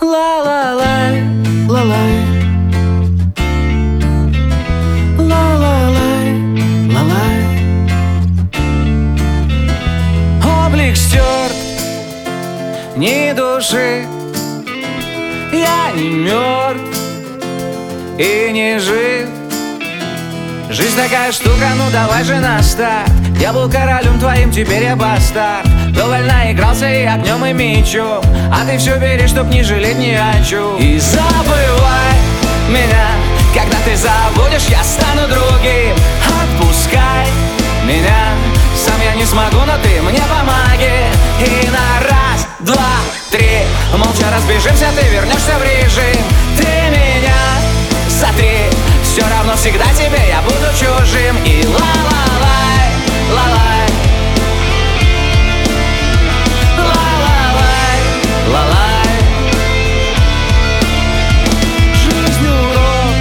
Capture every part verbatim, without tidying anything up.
Ла-ла-лай, ла-лай, ла-ла-лай, ла-лай. Облик стерт, ни души. Я не мертв и не жив. Жизнь такая штука, ну давай же на старт. Я был королем твоим, теперь я бастард. Довольно игрался и огнем, и мечом, а ты все берешь, чтоб не жалеть ни о чем. И забывай меня, когда ты забудешь, я стану другим. Отпускай меня, сам я не смогу, но ты мне помоги. И на раз, два, три молча разбежимся, ты вернешься в режим. Ты меня сотри, все равно всегда тебе я буду чужим. И ла-ла-лай, ла-лай, ла-ла-лай, ла-лай. Жизнь урок,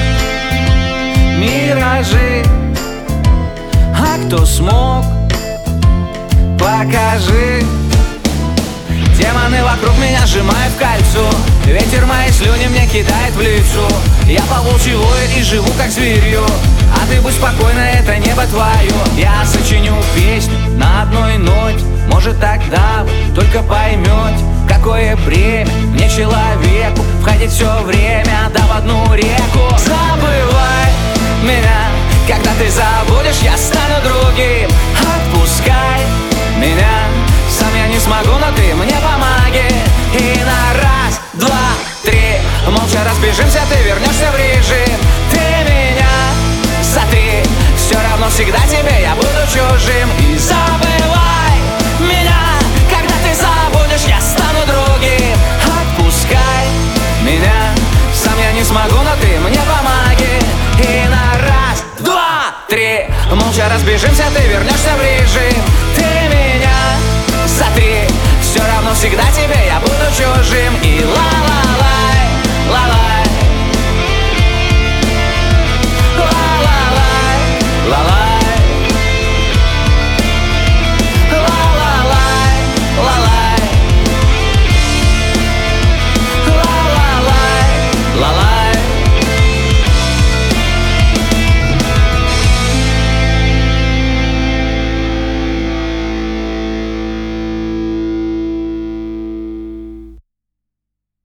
миражи, а кто смог, покажи. Демоны вокруг меня сжимают в кольцо, ветер мои слюни мне кидает в лицо. Я по-волчьи вою и живу как зверье, а ты будь спокойна, это небо твое. Я сочиню песню на одной ноте, может тогда вы только поймете, какое бремя мне человеку входить все время, да в одну реку. Забывай меня, когда ты забудешь, я стану другим. Отпускай меня, сам я не смогу, но ты мне помоги. И на раз, два, три молча разбежимся, ты вернешься в режим. Ты меня сотри, все равно всегда тебе я буду чужим. И забывай меня, когда ты забудешь, я стану другим. Отпускай меня, сам я не смогу, но ты мне помоги. И на раз, два, три молча разбежимся, ты вернешься в режим.